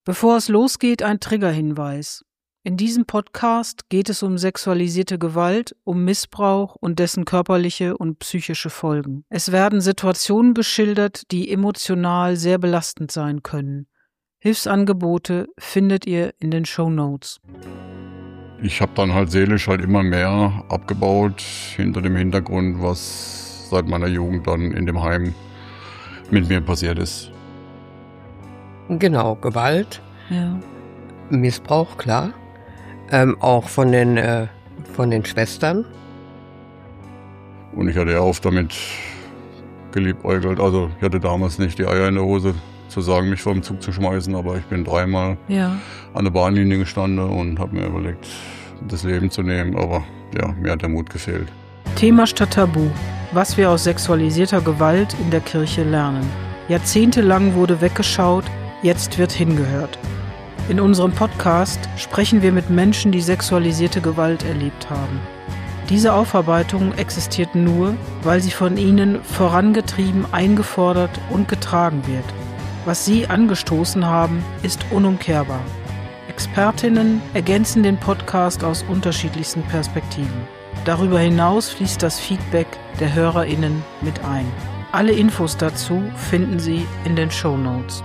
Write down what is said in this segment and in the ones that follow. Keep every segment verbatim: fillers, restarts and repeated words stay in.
Bevor es losgeht, ein Triggerhinweis. In diesem Podcast geht es um sexualisierte Gewalt, um Missbrauch und dessen körperliche und psychische Folgen. Es werden Situationen beschildert, die emotional sehr belastend sein können. Hilfsangebote findet ihr in den Shownotes. Ich habe dann halt seelisch halt immer mehr abgebaut, hinter dem Hintergrund, was seit meiner Jugend dann in dem Heim mit mir passiert ist. Genau, Gewalt, Ja. Missbrauch, klar. Ähm, auch von den, äh, von den Schwestern. Und ich hatte ja oft damit geliebäugelt, also ich hatte damals nicht die Eier in der Hose zu sagen, mich vor dem Zug zu schmeißen, aber ich bin dreimal Ja. an der Bahnlinie gestanden und habe mir überlegt, das Leben zu nehmen, aber ja, mir hat der Mut gefehlt. Thema statt Tabu. Was wir aus sexualisierter Gewalt in der Kirche lernen. Jahrzehntelang wurde weggeschaut, jetzt wird hingehört. In unserem Podcast sprechen wir mit Menschen, die sexualisierte Gewalt erlebt haben. Diese Aufarbeitung existiert nur, weil sie von ihnen vorangetrieben, eingefordert und getragen wird. Was sie angestoßen haben, ist unumkehrbar. Expertinnen ergänzen den Podcast aus unterschiedlichsten Perspektiven. Darüber hinaus fließt das Feedback der HörerInnen mit ein. Alle Infos dazu finden Sie in den Shownotes.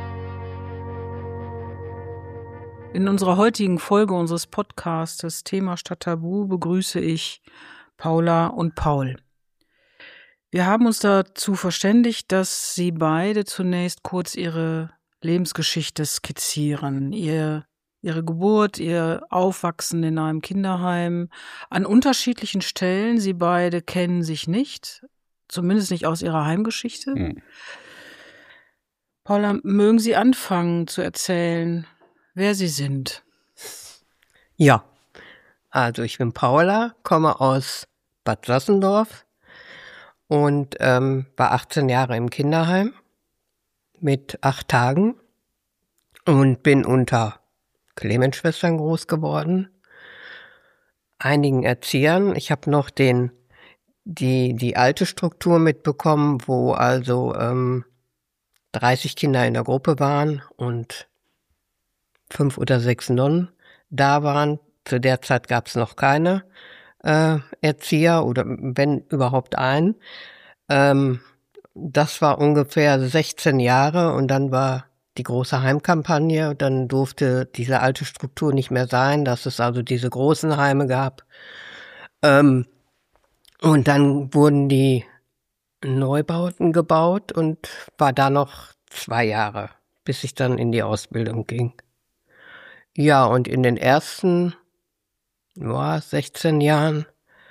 In unserer heutigen Folge unseres Podcastes Thema statt Tabu begrüße ich Paula und Paul. Wir haben uns dazu verständigt, dass sie beide zunächst kurz ihre Lebensgeschichte skizzieren. Ihr, ihre Geburt, ihr Aufwachsen in einem Kinderheim an unterschiedlichen Stellen. Sie beide kennen sich nicht, zumindest nicht aus ihrer Heimgeschichte. Hm. Paula, mögen Sie anfangen zu erzählen, wer Sie sind? Ja, also ich bin Paula, komme aus Bad Sassendorf und ähm, war achtzehn Jahre im Kinderheim mit acht Tagen und bin unter Clemens-Schwestern groß geworden, einigen Erziehern. Ich habe noch den die die alte Struktur mitbekommen, wo also ähm, dreißig Kinder in der Gruppe waren und fünf oder sechs Nonnen da waren. Zu der Zeit gab es noch keine äh, Erzieher oder wenn überhaupt einen. Ähm, das war ungefähr sechzehn Jahre und dann war die große Heimkampagne. Dann durfte diese alte Struktur nicht mehr sein, dass es also diese großen Heime gab. Ähm, und dann wurden die Neubauten gebaut und war da noch zwei Jahre, bis ich dann in die Ausbildung ging. Ja, und in den ersten ja, sechzehn Jahren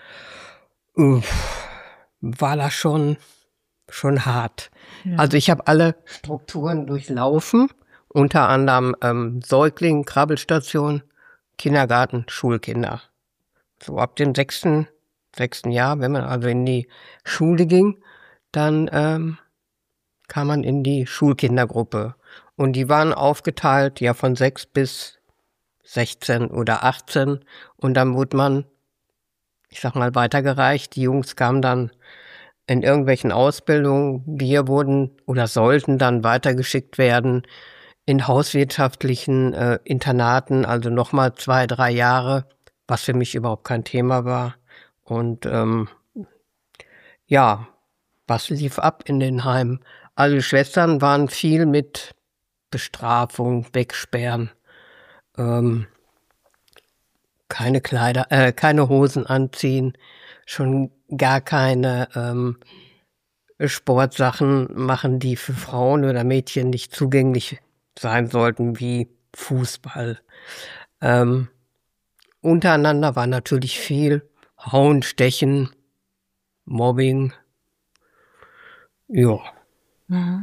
uff, war das schon, schon hart. Ja. Also ich habe alle Strukturen durchlaufen, unter anderem ähm, Säugling, Krabbelstation, Kindergarten, Schulkinder. So ab dem sechsten, sechsten Jahr, wenn man also in die Schule ging, dann ähm, kam man in die Schulkindergruppe. Und die waren aufgeteilt ja von sechs bis sechzehn oder achtzehn und dann wurde man, ich sag mal, weitergereicht. Die Jungs kamen dann in irgendwelchen Ausbildungen. Wir wurden oder sollten dann weitergeschickt werden in hauswirtschaftlichen äh, Internaten, also nochmal zwei, drei Jahre, was für mich überhaupt kein Thema war. Und ähm, ja, was lief ab in den Heimen? Also die Schwestern waren viel mit Bestrafung, Wegsperren, ähm, keine Kleider, äh, keine Hosen anziehen, schon gar keine ähm, Sportsachen machen, die für Frauen oder Mädchen nicht zugänglich sein sollten, wie Fußball. Ähm, untereinander war natürlich viel Hauen, Stechen, Mobbing. Ja. Mhm.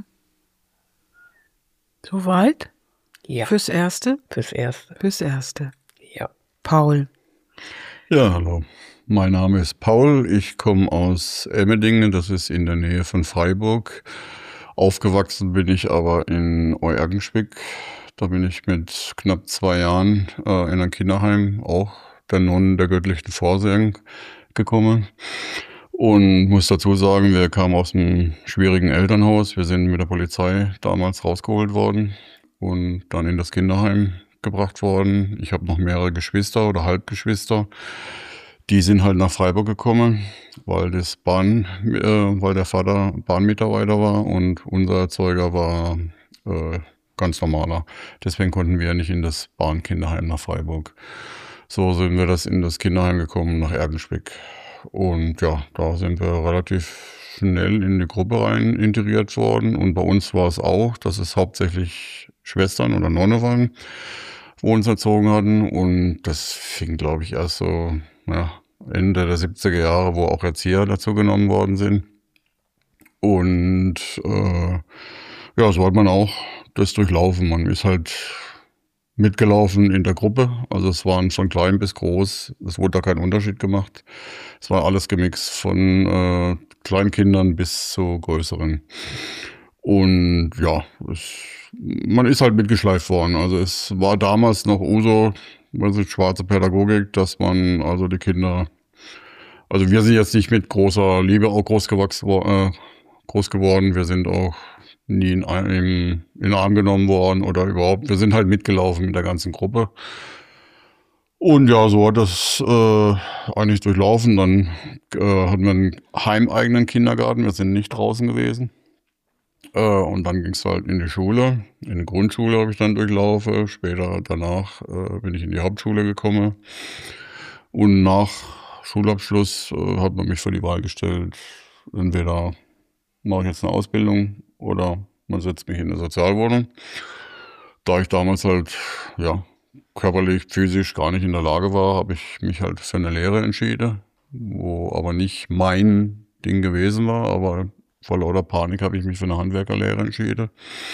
Soweit? Ja, Fürs Erste? fürs Erste. Fürs Erste. Ja. Paul. Ja, hallo. Mein Name ist Paul. Ich komme aus Emmendingen, das ist in der Nähe von Freiburg. Aufgewachsen bin ich aber in Euergenschwick. Da bin ich mit knapp zwei Jahren äh, in ein Kinderheim, auch der Nonnen der göttlichen Vorsehung, gekommen. Und muss dazu sagen, wir kamen aus einem schwierigen Elternhaus. Wir sind mit der Polizei damals rausgeholt worden. und dann in das Kinderheim gebracht worden. Ich habe noch mehrere Geschwister oder Halbgeschwister. Die sind halt nach Freiburg gekommen, weil das Bahn, äh, weil der Vater Bahnmitarbeiter war und unser Erzeuger war äh, ganz normaler. Deswegen konnten wir nicht in das Bahnkinderheim nach Freiburg. So sind wir das in das Kinderheim gekommen nach Ergenschwick. Und ja, da sind wir relativ schnell in die Gruppe rein integriert worden. Und bei uns war es auch, dass es hauptsächlich Schwestern oder Nonne waren, wo uns erzogen hatten. Und das fing, glaube ich, erst so ja, Ende der siebziger Jahre, wo auch Erzieher dazu genommen worden sind. Und äh, ja, so hat man auch das durchlaufen. Man ist halt mitgelaufen in der Gruppe. Also es waren von klein bis groß. Es wurde da kein Unterschied gemacht. Es war alles gemixt von äh, Kleinkindern bis zu größeren. Und ja, es, man ist halt mitgeschleift worden. Also es war damals noch Uso, also schwarze Pädagogik, dass man also die Kinder, also wir sind jetzt nicht mit großer Liebe auch groß gewachsen, äh, groß geworden. Wir sind auch nie in, in, in den Arm genommen worden oder überhaupt. Wir sind halt mitgelaufen mit der ganzen Gruppe. Und ja, so hat das äh, eigentlich durchlaufen. Dann äh, hatten wir einen heimeigenen Kindergarten. Wir sind nicht draußen gewesen. Äh, und dann ging es halt in die Schule. In die Grundschule habe ich dann durchlaufen. Später danach äh, bin ich in die Hauptschule gekommen. Und nach Schulabschluss äh, hat man mich vor die Wahl gestellt. Entweder mache ich jetzt eine Ausbildung oder man setzt mich in eine Sozialwohnung. Da ich damals halt, ja, körperlich, physisch gar nicht in der Lage war, habe ich mich halt für eine Lehre entschieden, wo aber nicht mein Ding gewesen war, aber vor lauter Panik habe ich mich für eine Handwerkerlehre entschieden.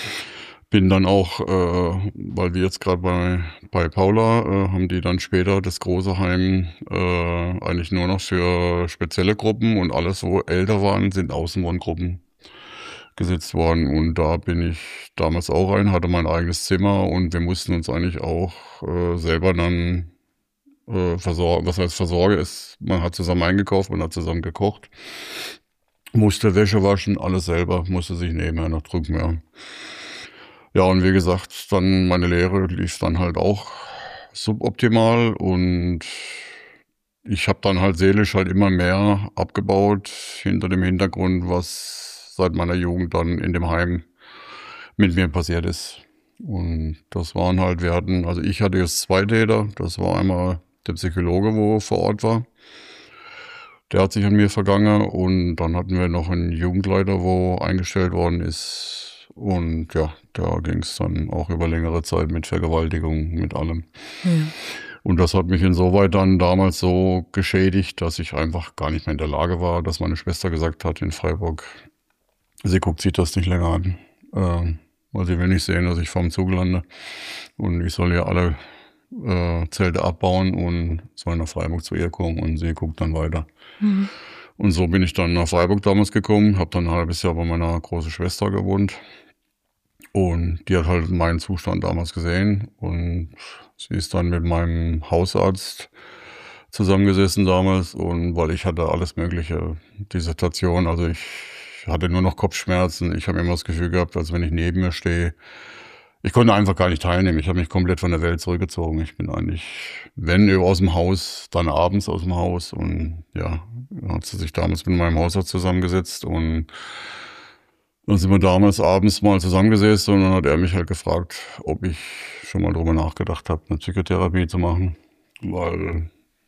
Bin dann auch, äh, weil wir jetzt gerade bei, bei Paula, äh, haben die dann später das große Heim äh, eigentlich nur noch für spezielle Gruppen und alles, wo älter waren, sind Außenwohngruppen gesetzt worden. Und da bin ich damals auch rein, hatte mein eigenes Zimmer und wir mussten uns eigentlich auch äh, selber dann äh, versorgen. Was heißt Versorge ist, man hat zusammen eingekauft, man hat zusammen gekocht, musste Wäsche waschen, alles selber, musste sich nebenher noch drücken, ja. Ja, und wie gesagt, dann meine Lehre lief dann halt auch suboptimal und ich habe dann halt seelisch halt immer mehr abgebaut hinter dem Hintergrund, was seit meiner Jugend dann in dem Heim mit mir passiert ist. Und das waren halt, wir hatten, also ich hatte jetzt zwei Täter. Das war einmal der Psychologe, wo vor Ort war. Der hat sich an mir vergangen und dann hatten wir noch einen Jugendleiter, wo eingestellt worden ist. Und ja, da ging es dann auch über längere Zeit mit Vergewaltigung, mit allem. Ja. Und das hat mich insoweit dann damals so geschädigt, dass ich einfach gar nicht mehr in der Lage war, dass meine Schwester gesagt hat in Freiburg, sie guckt sich das nicht länger an, äh, weil sie will nicht sehen, dass ich vorm Zug lande. Und ich soll ja alle äh, Zelte abbauen und soll nach Freiburg zu ihr kommen und sie guckt dann weiter. Mhm. Und so bin ich dann nach Freiburg damals gekommen, habe dann ein halbes Jahr bei meiner großen Schwester gewohnt. Und die hat halt meinen Zustand damals gesehen und sie ist dann mit meinem Hausarzt zusammengesessen damals und weil ich hatte alles mögliche Dissertation, also ich Ich hatte nur noch Kopfschmerzen. Ich habe immer das Gefühl gehabt, als wenn ich neben mir stehe. Ich konnte einfach gar nicht teilnehmen. Ich habe mich komplett von der Welt zurückgezogen. Ich bin eigentlich, wenn aus dem Haus, dann abends aus dem Haus. Und ja, hat sie sich damals mit meinem Hausarzt zusammengesetzt. Und dann sind wir damals abends mal zusammengesessen. Und dann hat er mich halt gefragt, ob ich schon mal drüber nachgedacht habe, eine Psychotherapie zu machen. Weil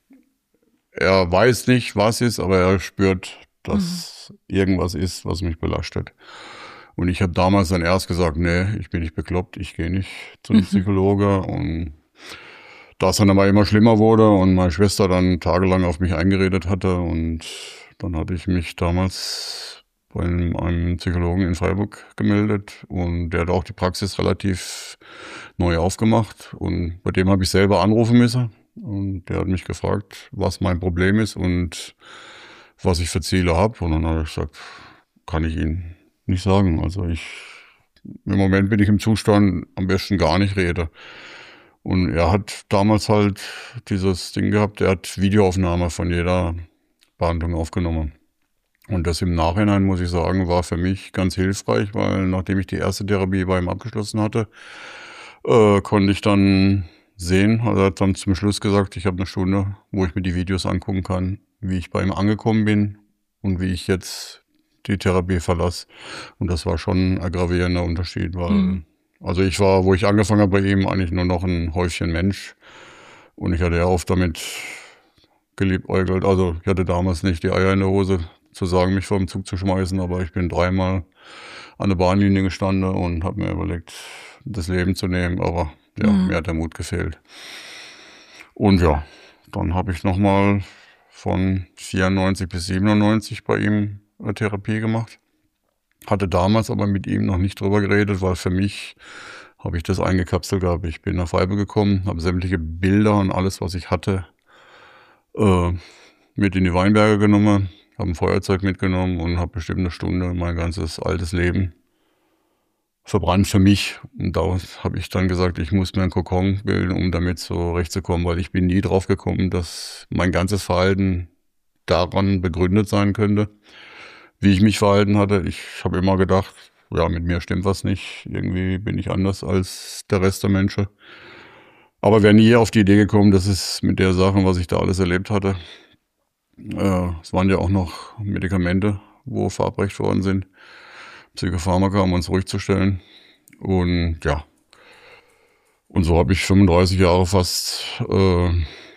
er weiß nicht, was ist, aber er spürt, dass mhm. irgendwas ist, was mich belastet. Und ich habe damals dann erst gesagt, nee, ich bin nicht bekloppt, ich gehe nicht zum mhm. Psychologe. Und da es dann aber immer schlimmer wurde und meine Schwester dann tagelang auf mich eingeredet hatte und dann hatte ich mich damals bei einem, einem Psychologen in Freiburg gemeldet und der hat auch die Praxis relativ neu aufgemacht und bei dem habe ich selber anrufen müssen und der hat mich gefragt, was mein Problem ist und was ich für Ziele habe. Und dann habe ich gesagt, kann ich Ihnen nicht sagen. Also ich, im Moment bin ich im Zustand, am besten gar nicht rede. Und er hat damals halt dieses Ding gehabt, er hat Videoaufnahme von jeder Behandlung aufgenommen. Und das im Nachhinein, muss ich sagen, war für mich ganz hilfreich, weil nachdem ich die erste Therapie bei ihm abgeschlossen hatte, äh, konnte ich dann sehen. Also er hat dann zum Schluss gesagt, ich habe eine Stunde, wo ich mir die Videos angucken kann, wie ich bei ihm angekommen bin und wie ich jetzt die Therapie verlasse. Und das war schon ein gravierender Unterschied, weil mhm. also ich war, wo ich angefangen habe bei ihm, eigentlich nur noch ein Häufchen Mensch. Und ich hatte ja oft damit geliebäugelt. Also ich hatte damals nicht die Eier in der Hose zu sagen, mich vor dem Zug zu schmeißen, aber ich bin dreimal an der Bahnlinie gestanden und habe mir überlegt, das Leben zu nehmen. Aber ja, mhm. mir hat der Mut gefehlt. Und ja, dann habe ich nochmal von vierundneunzig bis siebenundneunzig bei ihm eine Therapie gemacht. Hatte damals aber mit ihm noch nicht drüber geredet, weil für mich habe ich das eingekapselt gehabt. Ich bin nach Freiburg gekommen, habe sämtliche Bilder und alles, was ich hatte, äh, mit in die Weinberge genommen, habe ein Feuerzeug mitgenommen und habe bestimmt eine Stunde mein ganzes altes Leben verbrannt für mich. Und da habe ich dann gesagt, ich muss mir einen Kokon bilden, um damit zurechtzukommen, weil ich bin nie drauf gekommen, dass mein ganzes Verhalten daran begründet sein könnte, wie ich mich verhalten hatte. Ich habe immer gedacht, ja, mit mir stimmt was nicht. Irgendwie bin ich anders als der Rest der Menschen. Aber wäre nie auf die Idee gekommen, dass es mit der Sache, was ich da alles erlebt hatte, äh, es waren ja auch noch Medikamente, wo verabreicht worden sind, Psychopharmaka, um uns ruhig zu stellen. Und ja, und so habe ich fünfunddreißig Jahre fast äh,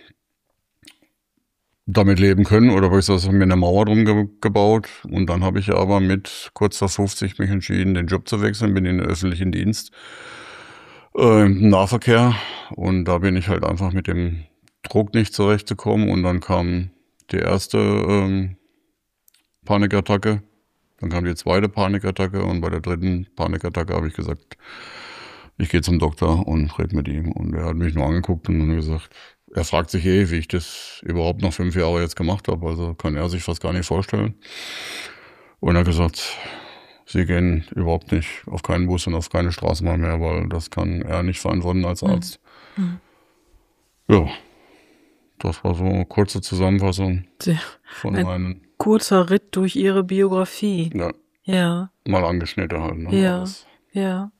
damit leben können, oder habe ich das mir eine Mauer drum ge- gebaut. Und dann habe ich aber mit kurz vor fünfzig mich entschieden, den Job zu wechseln, bin in den öffentlichen Dienst, äh, im Nahverkehr. Und da bin ich halt einfach mit dem Druck nicht zurechtgekommen. Und dann kam die erste ähm, Panikattacke, dann kam die zweite Panikattacke und bei der dritten Panikattacke habe ich gesagt, ich gehe zum Doktor und rede mit ihm. Und er hat mich nur angeguckt und gesagt, er fragt sich eh, wie ich das überhaupt noch fünf Jahre jetzt gemacht habe. Also kann er sich fast gar nicht vorstellen. Und er hat gesagt, Sie gehen überhaupt nicht auf keinen Bus und auf keine Straßenbahn mehr, weil das kann er nicht verantworten als Arzt. Mhm. Ja, das war so eine kurze Zusammenfassung Sehr, von ein meinen... kurzer Ritt durch Ihre Biografie. Ja. Ja. Mal angeschnitten halt. Ne? Ja, Alles. ja.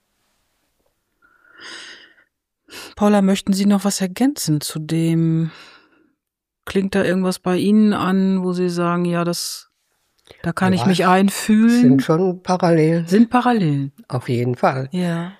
Paula, möchten Sie noch was ergänzen zu dem? Klingt da irgendwas bei Ihnen an, wo Sie sagen, ja, das, da kann ja, ich mich einfühlen? Sind schon Parallelen. Sind Parallelen. Auf jeden Fall. Ja.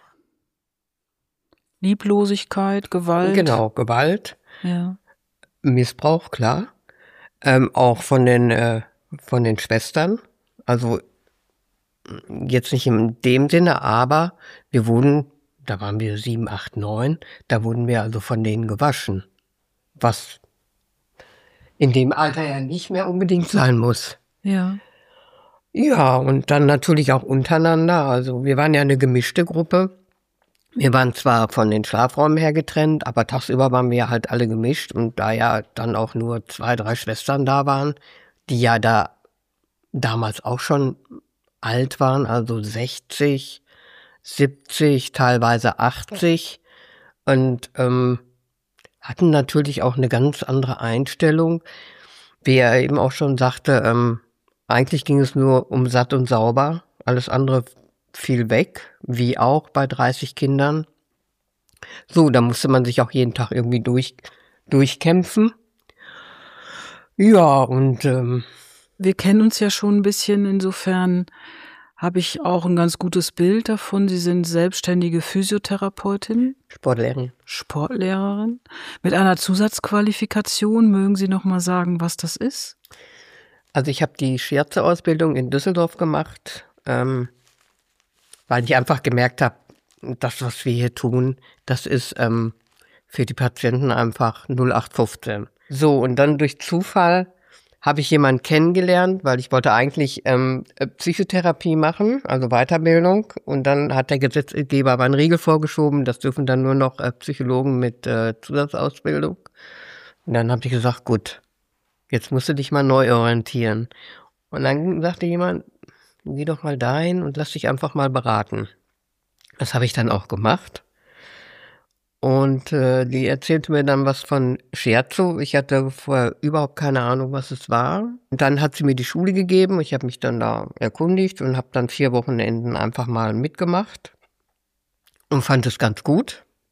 Lieblosigkeit, Gewalt. Genau, Gewalt. Ja. Missbrauch, klar. Ähm, auch von den, äh, von den Schwestern. Also jetzt nicht in dem Sinne, aber wir wurden, da waren wir sieben, acht, neun, da wurden wir also von denen gewaschen. Was in dem Alter ja nicht mehr unbedingt sein muss. Ja. Ja, und dann natürlich auch untereinander. Also wir waren ja eine gemischte Gruppe. Wir waren zwar von den Schlafräumen her getrennt, aber tagsüber waren wir halt alle gemischt. Und da ja dann auch nur zwei, drei Schwestern da waren, die ja da damals auch schon alt waren, also sechzig, siebzig, teilweise achtzig. Und ähm, hatten natürlich auch eine ganz andere Einstellung. Wie er eben auch schon sagte, ähm, eigentlich ging es nur um satt und sauber. Alles andere fiel weg, wie auch bei dreißig Kindern. So, da musste man sich auch jeden Tag irgendwie durch, durchkämpfen. Ja, und ähm, wir kennen uns ja schon ein bisschen, insofern habe ich auch ein ganz gutes Bild davon. Sie sind selbstständige Physiotherapeutin. Sportlehrerin. Sportlehrerin. Mit einer Zusatzqualifikation. Mögen Sie noch mal sagen, was das ist? Also ich habe die Schierze-Ausbildung in Düsseldorf gemacht, ähm, weil ich einfach gemerkt habe, das, was wir hier tun, das ist ähm, für die Patienten einfach null acht fünfzehn. So, und dann durch Zufall habe ich jemanden kennengelernt, weil ich wollte eigentlich ähm, Psychotherapie machen, also Weiterbildung. Und dann hat der Gesetzgeber aber einen Riegel vorgeschoben, das dürfen dann nur noch äh, Psychologen mit äh, Zusatzausbildung. Und dann habe ich gesagt, gut, jetzt musst du dich mal neu orientieren. Und dann sagte jemand, geh doch mal dahin und lass dich einfach mal beraten. Das habe ich dann auch gemacht. Und äh, die erzählte mir dann was von Scherzo. Ich hatte vorher überhaupt keine Ahnung, was es war. Und dann hat sie mir die Schule gegeben. Ich habe mich dann da erkundigt und habe dann vier Wochenenden einfach mal mitgemacht und fand es ganz gut.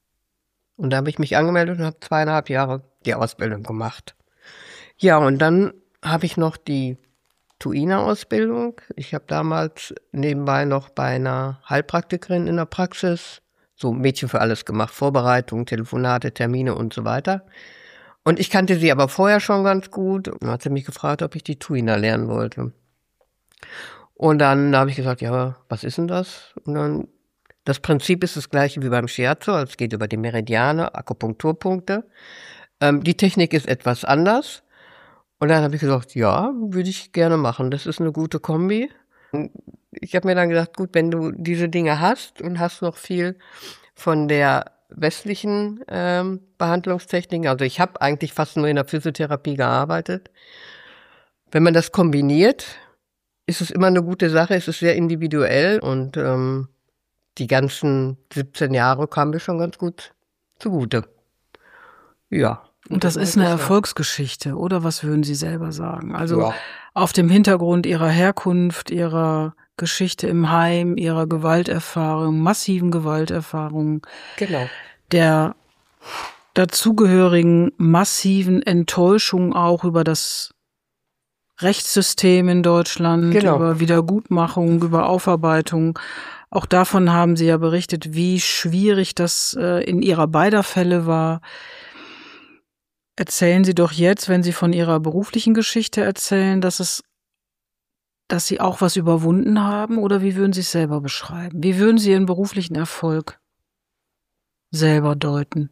Und da habe ich mich angemeldet und habe zweieinhalb Jahre die Ausbildung gemacht. Ja, und dann habe ich noch die Tuina-Ausbildung. Ich habe damals nebenbei noch bei einer Heilpraktikerin in der Praxis so Mädchen für alles gemacht, Vorbereitung, Telefonate, Termine und so weiter. Und ich kannte sie aber vorher schon ganz gut. Und dann hat sie mich gefragt, ob ich die Tuina lernen wollte. Und dann habe ich gesagt, ja, was ist denn das? Und dann, das Prinzip ist das gleiche wie beim Shiatsu, also es geht über die Meridiane, Akupunkturpunkte. Ähm, die Technik ist etwas anders. Und dann habe ich gesagt, ja, würde ich gerne machen. Das ist eine gute Kombi. Und ich habe mir dann gedacht, gut, wenn du diese Dinge hast und hast noch viel von der westlichen ähm, Behandlungstechnik, also ich habe eigentlich fast nur in der Physiotherapie gearbeitet. Wenn man das kombiniert, ist es immer eine gute Sache, es ist sehr individuell und ähm, die ganzen siebzehn Jahre kamen mir schon ganz gut zugute. Ja. Und das ist eine Erfolgsgeschichte, oder was würden Sie selber sagen? Also Ja. auf dem Hintergrund Ihrer Herkunft, Ihrer Geschichte im Heim, Ihrer Gewalterfahrung, massiven Gewalterfahrung, Genau. der dazugehörigen massiven Enttäuschung auch über das Rechtssystem in Deutschland, Genau. über Wiedergutmachung, über Aufarbeitung. Auch davon haben Sie ja berichtet, wie schwierig das äh, in Ihrer beider Fälle war. Erzählen Sie doch jetzt, wenn Sie von Ihrer beruflichen Geschichte erzählen, dass es, dass Sie auch was überwunden haben, oder wie würden Sie es selber beschreiben? Wie würden Sie Ihren beruflichen Erfolg selber deuten?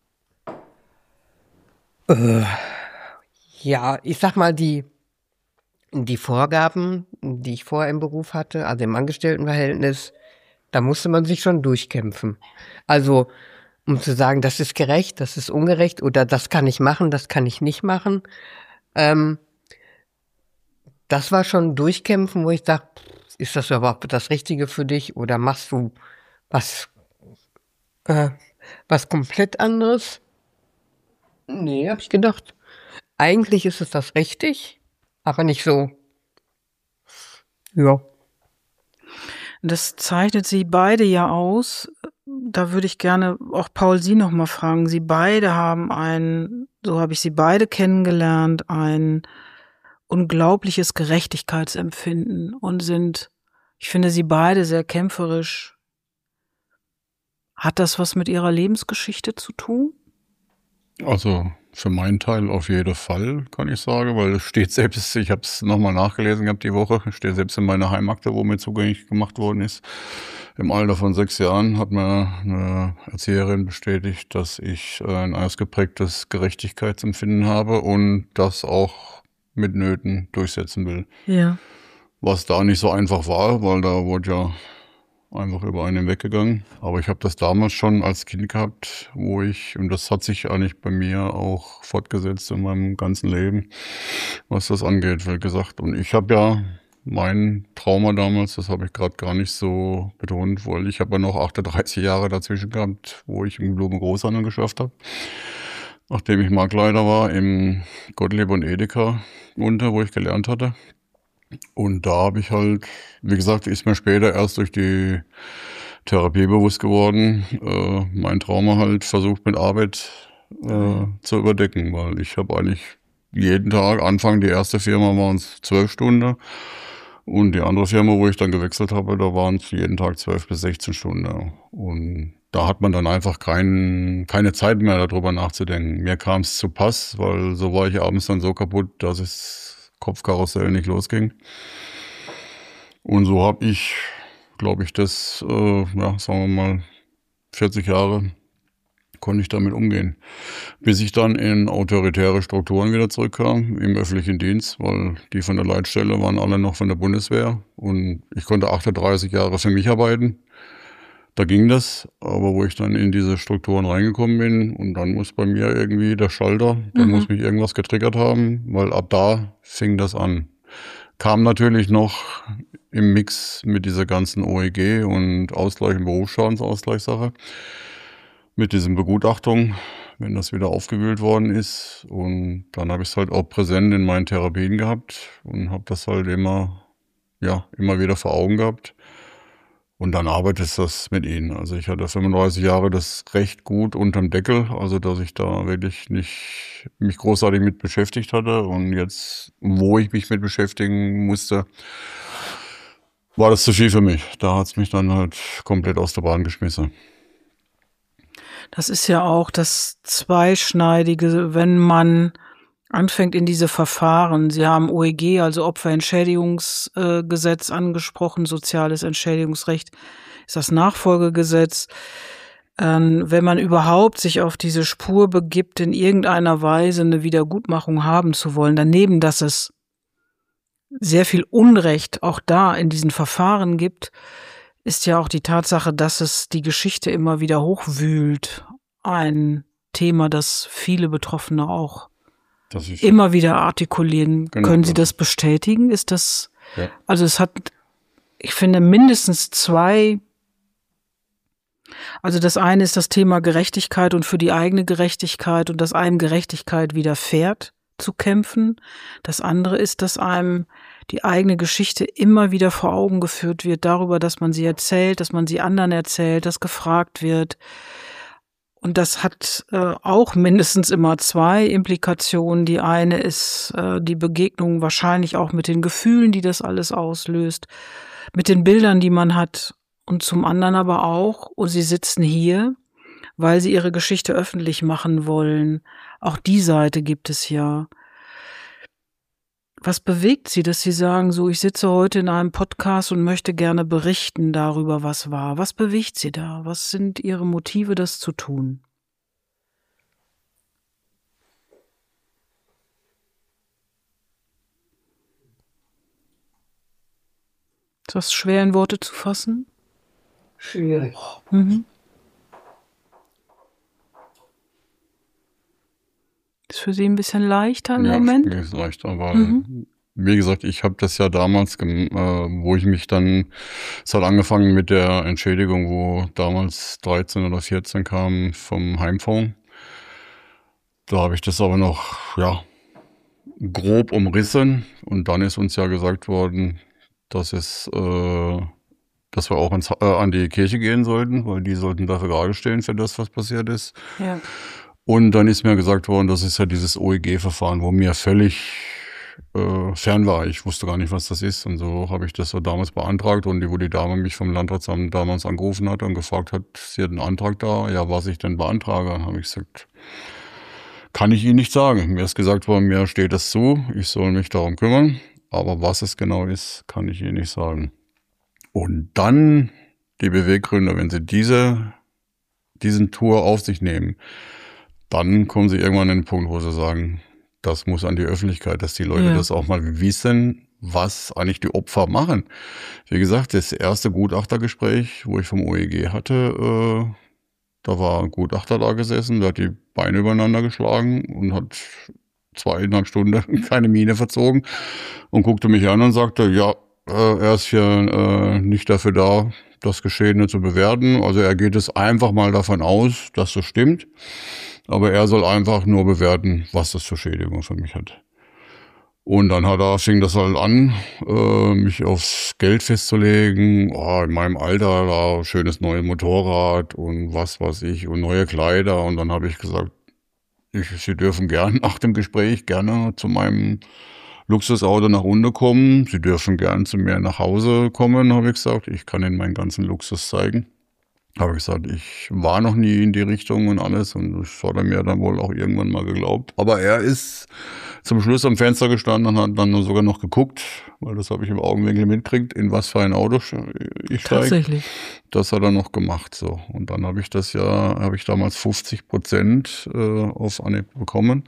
Äh, ja, ich sag mal, die, die Vorgaben, die ich vorher im Beruf hatte, also im Angestelltenverhältnis, da musste man sich schon durchkämpfen. Also, um zu sagen, das ist gerecht, das ist ungerecht oder das kann ich machen, das kann ich nicht machen. Ähm, das war schon Durchkämpfen, wo ich dachte, ist das überhaupt das Richtige für dich oder machst du was, äh, was komplett anderes? Nee, hab ich gedacht. Eigentlich ist es das richtig, aber nicht so. Ja. Das zeichnet Sie beide ja aus. Da würde ich gerne auch Paul Sie noch mal fragen. Sie beide haben ein, so habe ich Sie beide kennengelernt, ein unglaubliches Gerechtigkeitsempfinden und sind, ich finde Sie beide sehr kämpferisch. Hat das was mit Ihrer Lebensgeschichte zu tun? Also für meinen Teil auf jeden Fall, kann ich sagen, weil es steht selbst, ich habe es nochmal nachgelesen gehabt die Woche, steht selbst in meiner Heimakte, wo mir zugänglich gemacht worden ist. Im Alter von sechs Jahren hat mir eine Erzieherin bestätigt, dass ich ein ausgeprägtes Gerechtigkeitsempfinden habe und das auch mit Nöten durchsetzen will. Ja. Was da nicht so einfach war, weil da wurde ja einfach über einen weggegangen. Aber ich habe das damals schon als Kind gehabt, wo ich, und das hat sich eigentlich bei mir auch fortgesetzt in meinem ganzen Leben, was das angeht, wie gesagt. Und ich habe ja mein Trauma damals, das habe ich gerade gar nicht so betont, weil ich habe ja noch achtunddreißig Jahre dazwischen gehabt, wo ich im Blumengroßhandel geschafft habe. Nachdem ich Marktleiter war im Gottlieb und Edeka unter, wo ich gelernt hatte. Und da habe ich halt, wie gesagt, ist mir später erst durch die Therapie bewusst geworden, äh, mein Trauma halt versucht mit Arbeit äh, zu überdecken, weil ich habe eigentlich jeden Tag, Anfang die erste Firma waren es zwölf Stunden und die andere Firma, wo ich dann gewechselt habe, da waren es jeden Tag zwölf bis sechzehn Stunden. Und da hat man dann einfach kein, keine Zeit mehr darüber nachzudenken. Mir kam es zu Pass, weil so war ich abends dann so kaputt, dass es Kopfkarussell nicht losging. Und so habe ich, glaube ich, das, äh, ja, sagen wir mal, vierzig Jahre konnte ich damit umgehen. Bis ich dann in autoritäre Strukturen wieder zurückkam, im öffentlichen Dienst, weil die von der Leitstelle waren alle noch von der Bundeswehr. Und ich konnte achtunddreißig Jahre für mich arbeiten. Da ging das, aber wo ich dann in diese Strukturen reingekommen bin und dann muss bei mir irgendwie der Schalter, dann mhm. muss mich irgendwas getriggert haben, weil ab da fing das an. Kam natürlich noch im Mix mit dieser ganzen O E G und Ausgleich und Berufsschadensaussgleichssache, mit diesen Begutachtungen, wenn das wieder aufgewühlt worden ist. Und dann habe ich es halt auch präsent in meinen Therapien gehabt und habe das halt immer, ja, immer wieder vor Augen gehabt. Und dann arbeitest du das mit ihnen. Also ich hatte fünfunddreißig Jahre das recht gut unterm Deckel, also dass ich da wirklich nicht mich großartig mit beschäftigt hatte. Und jetzt, wo ich mich mit beschäftigen musste, war das zu viel für mich. Da hat's mich dann halt komplett aus der Bahn geschmissen. Das ist ja auch das Zweischneidige, wenn man anfängt in diese Verfahren. Sie haben O E G, also Opferentschädigungsgesetz, äh, angesprochen, soziales Entschädigungsrecht ist das Nachfolgegesetz. Ähm, wenn man überhaupt sich auf diese Spur begibt, in irgendeiner Weise eine Wiedergutmachung haben zu wollen, daneben, dass es sehr viel Unrecht auch da in diesen Verfahren gibt, ist ja auch die Tatsache, dass es die Geschichte immer wieder hochwühlt. Ein Thema, das viele Betroffene auch das ist immer wieder artikulieren. Genau, können Sie das bestätigen? Ist das, ja. Also es hat, ich finde, mindestens zwei, also das eine ist das Thema Gerechtigkeit und für die eigene Gerechtigkeit und dass einem Gerechtigkeit widerfährt zu kämpfen. Das andere ist, dass einem die eigene Geschichte immer wieder vor Augen geführt wird darüber, dass man sie erzählt, dass man sie anderen erzählt, dass gefragt wird. Und das hat äh, auch mindestens immer zwei Implikationen. Die eine ist äh, die Begegnung wahrscheinlich auch mit den Gefühlen, die das alles auslöst, mit den Bildern, die man hat. Und zum anderen aber auch, und sie sitzen hier, weil sie ihre Geschichte öffentlich machen wollen. Auch die Seite gibt es ja. Was bewegt Sie, dass Sie sagen, so, ich sitze heute in einem Podcast und möchte gerne berichten darüber, was war? Was bewegt Sie da? Was sind Ihre Motive, das zu tun? Ist das schwer in Worte zu fassen? Schwierig. Mhm. Ist für Sie ein bisschen leichter im ja, Moment? Ja, ist leichter, weil, mhm. wie gesagt, ich habe das ja damals, äh, wo ich mich dann, es hat angefangen mit der Entschädigung, wo damals dreizehn oder vierzehn kam vom Heimfonds. Da habe ich das aber noch, ja, grob umrissen und dann ist uns ja gesagt worden, dass es, äh, dass wir auch ins, äh, an die Kirche gehen sollten, weil die sollten dafür gerade stehen für das, was passiert ist. Ja. Und dann ist mir gesagt worden, das ist ja dieses O E G-Verfahren, wo mir völlig äh, fern war. Ich wusste gar nicht, was das ist. Und so habe ich das so damals beantragt. Und die, wo die Dame mich vom Landratsamt damals angerufen hat und gefragt hat, sie hat einen Antrag da, ja, was ich denn beantrage, habe ich gesagt, kann ich Ihnen nicht sagen. Mir ist gesagt worden, mir steht das zu, ich soll mich darum kümmern. Aber was es genau ist, kann ich Ihnen nicht sagen. Und dann die Beweggründe, wenn Sie diese, diesen Tour auf sich nehmen, dann kommen Sie irgendwann an den Punkt, wo Sie sagen, das muss an die Öffentlichkeit, dass die Leute ja. das auch mal wissen, was eigentlich die Opfer machen. Wie gesagt, das erste Gutachtergespräch, wo ich vom O E G hatte, äh, da war ein Gutachter da gesessen, der hat die Beine übereinander geschlagen und hat zweieinhalb Stunden keine Miene verzogen und guckte mich an und sagte, ja, äh, er ist hier äh, nicht dafür da, das Geschehene zu bewerten. Also er geht es einfach mal davon aus, dass das stimmt. Aber er soll einfach nur bewerten, was das für Schädigung für mich hat. Und dann hat er, fing das halt an, äh, mich aufs Geld festzulegen. Oh, in meinem Alter, da schönes neues Motorrad und was weiß ich und neue Kleider. Und dann habe ich gesagt, ich, Sie dürfen gern nach dem Gespräch gerne zu meinem Luxusauto nach unten kommen. Sie dürfen gern zu mir nach Hause kommen, habe ich gesagt. Ich kann Ihnen meinen ganzen Luxus zeigen. Habe ich gesagt, ich war noch nie in die Richtung und alles und das hat er mir dann wohl auch irgendwann mal geglaubt. Aber er ist zum Schluss am Fenster gestanden und hat dann sogar noch geguckt, weil das habe ich im Augenwinkel mitgekriegt, in was für ein Auto ich steige. Tatsächlich. Das hat er noch gemacht, so. Und dann habe ich das ja, habe ich damals fünfzig Prozent äh, auf Anhieb bekommen,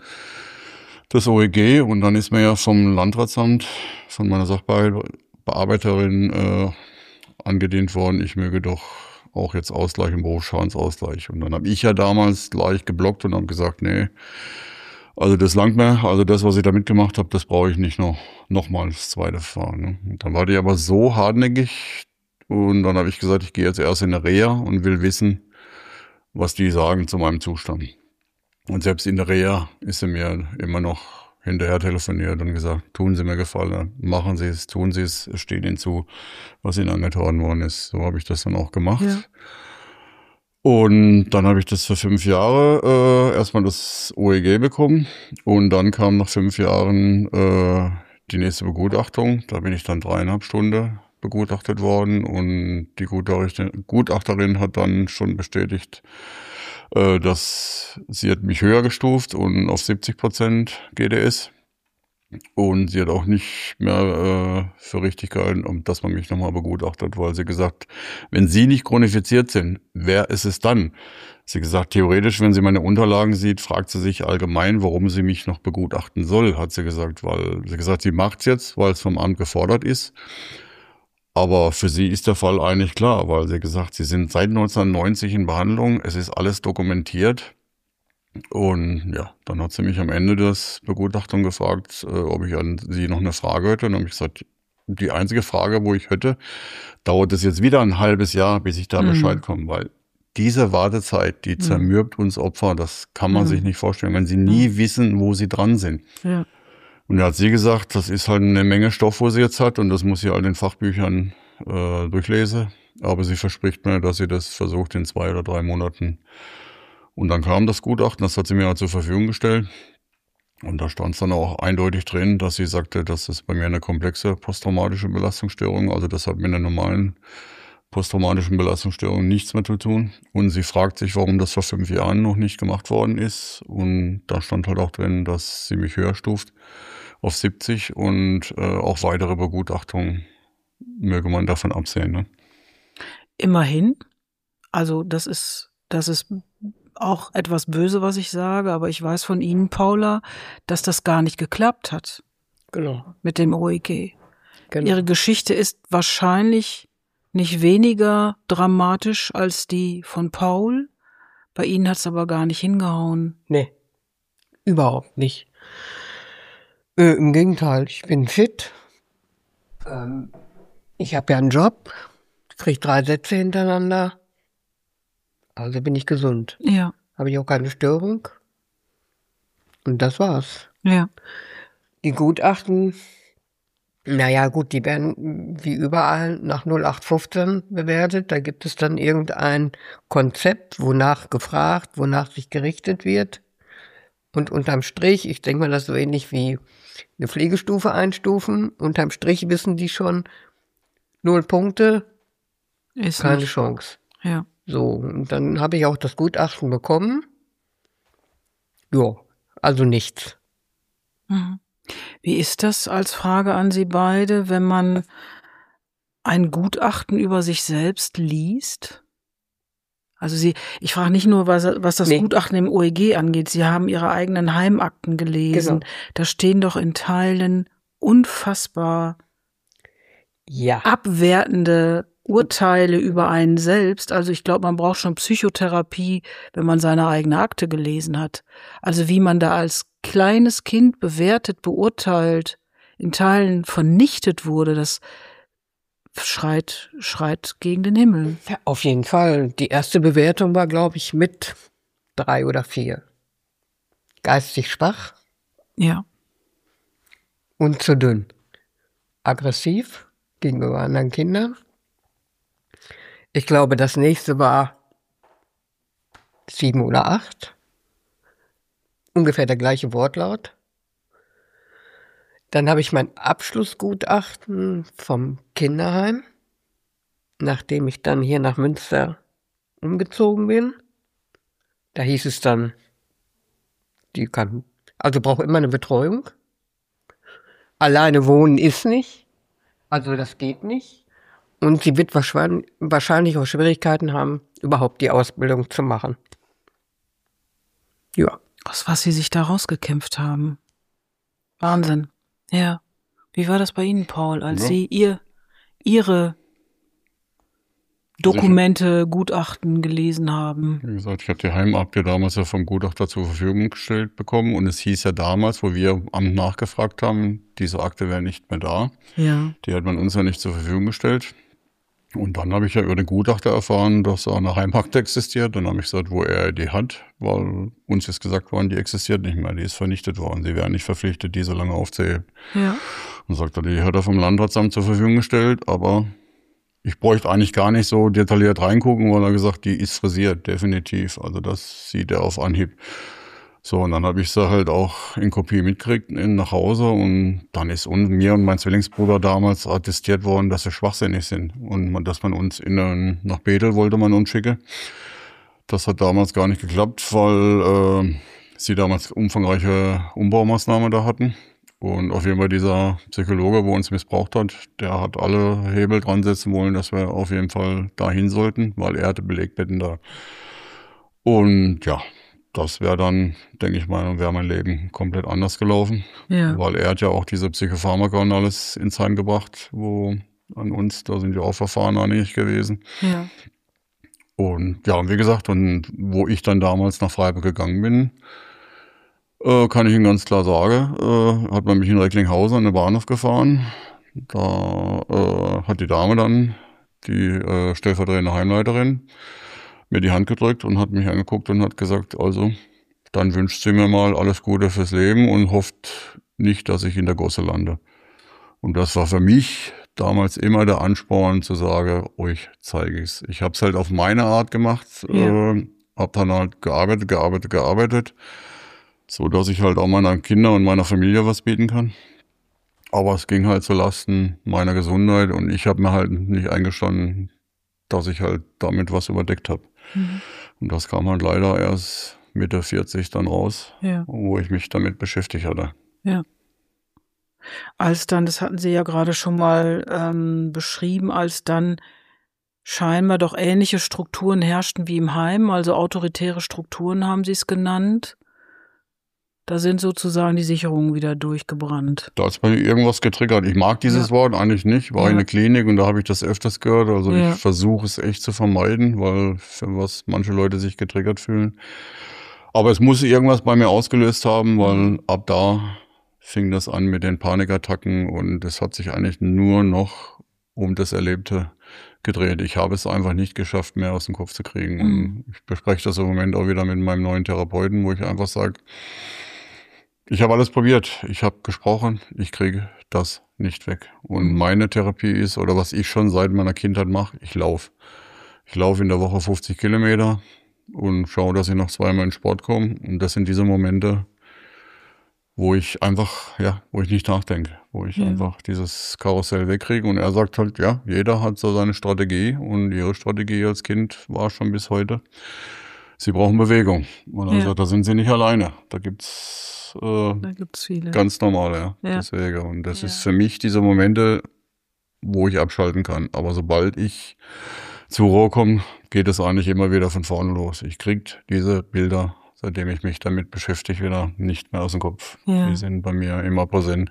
das O E G. Und dann ist mir ja vom Landratsamt, von meiner Sachbearbeiterin äh, angedient worden, ich möge doch auch jetzt Ausgleich im Berufsschadенsausgleich. Und dann habe ich ja damals gleich geblockt und habe gesagt, nee, also das langt mir, also das, was ich da mitgemacht habe, das brauche ich nicht noch, noch mal das zweite Fahren. Ne? Und dann war die aber so hartnäckig und dann habe ich gesagt, ich gehe jetzt erst in eine Reha und will wissen, was die sagen zu meinem Zustand. Und selbst in der Reha ist sie mir immer noch hinterher telefoniert und gesagt, tun Sie mir Gefallen, machen Sie es, tun Sie es, es steht Ihnen zu, was Ihnen angetan worden ist. So habe ich das dann auch gemacht. Ja. Und dann habe ich das für fünf Jahre äh, erstmal das O E G bekommen und dann kam nach fünf Jahren äh, die nächste Begutachtung. Da bin ich dann dreieinhalb Stunden begutachtet worden und die Gutachterin hat dann schon bestätigt, äh, dass sie hat mich höher gestuft und auf siebzig Prozent G D S. Und sie hat auch nicht mehr äh, für richtig gehalten, dass man mich nochmal begutachtet, weil sie gesagt, wenn Sie nicht chronifiziert sind, wer ist es dann? Sie gesagt, theoretisch, wenn sie meine Unterlagen sieht, fragt sie sich allgemein, warum sie mich noch begutachten soll, hat sie gesagt, weil sie gesagt, sie macht's jetzt, weil es vom Amt gefordert ist. Aber für sie ist der Fall eigentlich klar, weil sie gesagt, sie sind seit neunzehnhundertneunzig in Behandlung, es ist alles dokumentiert. Und ja, dann hat sie mich am Ende der Begutachtung gefragt, äh, ob ich an sie noch eine Frage hätte. Und dann habe ich gesagt, die einzige Frage, wo ich hätte, dauert es jetzt wieder ein halbes Jahr, bis ich da mhm. Bescheid komme, weil diese Wartezeit, die zermürbt uns Opfer, das kann man mhm. sich nicht vorstellen, wenn sie nie mhm. wissen, wo sie dran sind. Ja. Und da hat sie gesagt, das ist halt eine Menge Stoff, wo sie jetzt hat und das muss sie halt in Fachbüchern äh, durchlesen. Aber sie verspricht mir, dass sie das versucht in zwei oder drei Monaten. Und dann kam das Gutachten, das hat sie mir halt zur Verfügung gestellt. Und da stand es dann auch eindeutig drin, dass sie sagte, das ist bei mir eine komplexe posttraumatische Belastungsstörung. Also das hat mit einer normalen posttraumatischen Belastungsstörung nichts mehr zu tun. Und sie fragt sich, warum das vor fünf Jahren noch nicht gemacht worden ist. Und da stand halt auch drin, dass sie mich höher stuft auf siebzig und äh, auch weitere Begutachtungen möge man davon absehen. Ne? Immerhin. Also das ist, das ist auch etwas böse, was ich sage, aber ich weiß von Ihnen, Paula, dass das gar nicht geklappt hat. Genau. Mit dem O E G. Genau. Ihre Geschichte ist wahrscheinlich nicht weniger dramatisch als die von Paul. Bei Ihnen hat es aber gar nicht hingehauen. Nee, überhaupt nicht. Äh, im Gegenteil, ich bin fit. Ähm, ich habe ja einen Job, kriege drei Sätze hintereinander. Also bin ich gesund. Ja. Habe ich auch keine Störung. Und das war's. Ja. Die Gutachten, naja gut, die werden wie überall nach null acht fünfzehn bewertet. Da gibt es dann irgendein Konzept, wonach gefragt, wonach sich gerichtet wird. Und unterm Strich, ich denke mal, das ist so ähnlich wie eine Pflegestufe einstufen. Unterm Strich wissen die schon, null Punkte, ist keine nicht. Chance. Ja. So, und dann habe ich auch das Gutachten bekommen. Ja, also nichts. Mhm. Wie ist das als Frage an Sie beide, wenn man ein Gutachten über sich selbst liest? Also Sie, ich frage nicht nur, was, was das nee. Gutachten im O E G angeht. Sie haben Ihre eigenen Heimakten gelesen. Genau. Da stehen doch in Teilen unfassbar ja. abwertende Urteile über einen selbst. Also ich glaube, man braucht schon Psychotherapie, wenn man seine eigene Akte gelesen hat. Also wie man da als kleines Kind bewertet, beurteilt, in Teilen vernichtet wurde, das schreit, schreit gegen den Himmel. Ja, auf jeden Fall. Die erste Bewertung war, glaube ich, mit drei oder vier. Geistig schwach. Ja. Und zu dünn. Aggressiv gegenüber anderen Kindern. Ich glaube, das nächste war sieben oder acht. Ungefähr der gleiche Wortlaut. Dann habe ich mein Abschlussgutachten vom Kinderheim, nachdem ich dann hier nach Münster umgezogen bin. Da hieß es dann, die kann, also braucht immer eine Betreuung. Alleine wohnen ist nicht, also das geht nicht. Und sie wird wahrscheinlich auch Schwierigkeiten haben, überhaupt die Ausbildung zu machen. Ja. Aus was Sie sich da rausgekämpft haben. Wahnsinn. Ja. Wie war das bei Ihnen, Paul, als ja. Sie ihr, Ihre Dokumente, Gutachten gelesen haben? Wie gesagt, ich hatte die Heimakte damals ja vom Gutachter zur Verfügung gestellt bekommen und es hieß ja damals, wo wir am Amt nachgefragt haben, diese Akte wäre nicht mehr da. Ja. Die hat man uns ja nicht zur Verfügung gestellt. Und dann habe ich ja über den Gutachter erfahren, dass eine Heimakte existiert. Dann habe ich gesagt, wo er die hat, weil uns ist gesagt worden, die existiert nicht mehr, die ist vernichtet worden. Sie wären nicht verpflichtet, die so lange aufzuheben. Ja. Und sagt er, die hat er vom Landratsamt zur Verfügung gestellt, aber ich bräuchte eigentlich gar nicht so detailliert reingucken, weil er gesagt, die ist frisiert, definitiv. Also das sieht er auf Anhieb. So, und dann habe ich sie halt auch in Kopie mitgekriegt in, nach Hause und dann ist uns, mir und mein Zwillingsbruder damals attestiert worden, dass sie schwachsinnig sind und man, dass man uns in einen, nach Bethel wollte man uns schicken. Das hat damals gar nicht geklappt, weil äh, sie damals umfangreiche Umbaumaßnahmen da hatten. Und auf jeden Fall dieser Psychologe, wo uns missbraucht hat, der hat alle Hebel dran setzen wollen, dass wir auf jeden Fall dahin sollten, weil er hatte Belegbetten da. Und ja, das wäre dann, denke ich mal, wäre mein Leben komplett anders gelaufen. Ja. Weil er hat ja auch diese Psychopharmaka und alles ins Heim gebracht, wo an uns, da sind ja auch Verfahren anhängig gewesen. Ja. Und ja, und wie gesagt, und wo ich dann damals nach Freiburg gegangen bin, äh, kann ich Ihnen ganz klar sagen, äh, hat man mich in Recklinghausen an den Bahnhof gefahren. Da äh, hat die Dame dann, die äh, stellvertretende Heimleiterin, mir die Hand gedrückt und hat mich angeguckt und hat gesagt, also, dann wünscht sie mir mal alles Gute fürs Leben und hofft nicht, dass ich in der Gosse lande. Und das war für mich damals immer der Ansporn zu sagen, euch zeige ich's. Ich habe es halt auf meine Art gemacht, Ja. äh, habe dann halt gearbeitet, gearbeitet, gearbeitet, so dass ich halt auch meiner Kinder und meiner Familie was bieten kann. Aber es ging halt zu Lasten meiner Gesundheit und ich habe mir halt nicht eingestanden, dass ich halt damit was überdeckt habe. Mhm. Und das kam halt leider erst Mitte vierzig dann raus, Ja. wo ich mich damit beschäftigt hatte. Ja. Als dann, das hatten Sie ja gerade schon mal ähm, beschrieben, als dann scheinbar doch ähnliche Strukturen herrschten wie im Heim, also autoritäre Strukturen haben Sie es genannt. Da sind sozusagen die Sicherungen wieder durchgebrannt. Da ist bei mir irgendwas getriggert. Ich mag dieses Ja. Wort eigentlich nicht. War Ja. in der Klinik und da habe ich das öfters gehört. Also Ja. ich versuche es echt zu vermeiden, weil für was manche Leute sich getriggert fühlen. Aber es muss irgendwas bei mir ausgelöst haben, weil Mhm. ab da fing das an mit den Panikattacken und es hat sich eigentlich nur noch um das Erlebte gedreht. Ich habe es einfach nicht geschafft, mehr aus dem Kopf zu kriegen. Mhm. Und ich bespreche das im Moment auch wieder mit meinem neuen Therapeuten, wo ich einfach sage, ich habe alles probiert. Ich habe gesprochen. Ich kriege das nicht weg. Und Mhm. meine Therapie ist, oder was ich schon seit meiner Kindheit mache, ich laufe. Ich laufe in der Woche fünfzig Kilometer und schaue, dass ich noch zweimal in den Sport komme. Und das sind diese Momente, wo ich einfach, ja, wo ich nicht nachdenke, wo ich Ja. einfach dieses Karussell wegkriege. Und er sagt halt, ja, jeder hat so seine Strategie. Und ihre Strategie als Kind war schon bis heute, sie brauchen Bewegung. Und er Ja. sagt, da sind sie nicht alleine. Da gibt's äh, Da gibt's viele. ganz normal, ja. Ja. Deswegen. Und das Ja. ist für mich diese Momente, wo ich abschalten kann. Aber sobald ich zur Ruhe komme, geht es eigentlich immer wieder von vorne los. Ich krieg diese Bilder, seitdem ich mich damit beschäftige, wieder nicht mehr aus dem Kopf. Ja. Die sind bei mir immer präsent.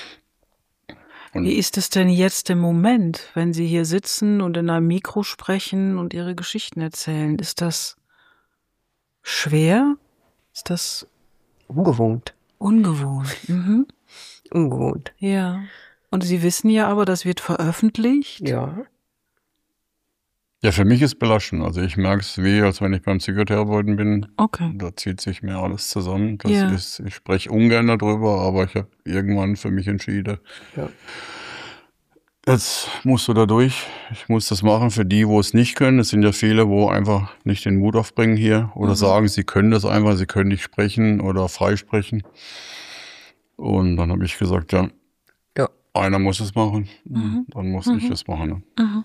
Und Wie ist es denn jetzt im Moment, wenn Sie hier sitzen und in einem Mikro sprechen und Ihre Geschichten erzählen? Ist das schwer? Ist das Ungewohnt. ungewohnt? Mhm. Ungewohnt. Ja. Und Sie wissen ja aber, das wird veröffentlicht. Ja. ja, für mich ist belastend. Also ich merke es wie, als wenn ich beim Psychotherapeuten bin. Okay. Da zieht sich mir alles zusammen. Das Ja. ist, ich spreche ungern darüber, aber ich habe irgendwann für mich entschieden, Ja. jetzt musst du da durch. Ich muss das machen für die, wo es nicht können. Es sind ja viele, wo einfach nicht den Mut aufbringen hier oder Mhm. sagen, sie können das einfach, sie können nicht sprechen oder freisprechen. Und dann habe ich gesagt, ja, Ja. einer muss es machen. Mhm. Dann muss Mhm. ich es machen. Ne? Mhm.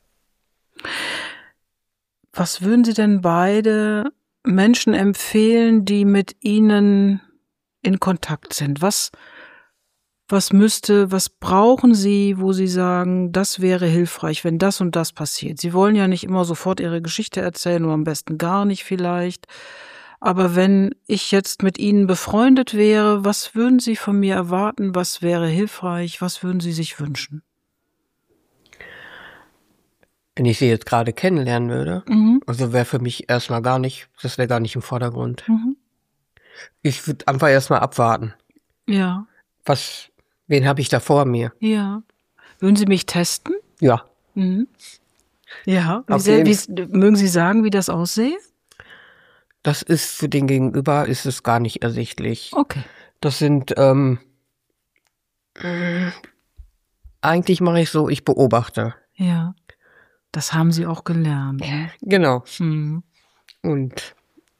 Was würden Sie denn beide Menschen empfehlen, die mit Ihnen in Kontakt sind? Was, was müsste, was brauchen Sie, wo Sie sagen, das wäre hilfreich, wenn das und das passiert? Sie wollen ja nicht immer sofort Ihre Geschichte erzählen oder am besten gar nicht vielleicht. Aber wenn ich jetzt mit Ihnen befreundet wäre, was würden Sie von mir erwarten? Was wäre hilfreich? Was würden Sie sich wünschen? Wenn ich sie jetzt gerade kennenlernen würde, Mhm. also wäre für mich erstmal gar nicht, das wäre gar nicht im Vordergrund. Mhm. Ich würde einfach erstmal abwarten. Ja, Was, wen habe ich da vor mir? ja. Würden Sie mich testen? Ja. Mhm. Ja, wie Auf sehr, jeden- wie, mögen Sie sagen, wie das aussehe? Das ist für den Gegenüber ist es gar nicht ersichtlich. Okay. Das sind, ähm, eigentlich mache ich so, ich beobachte. Ja. Das haben Sie auch gelernt. Ne? Genau. Mhm. Und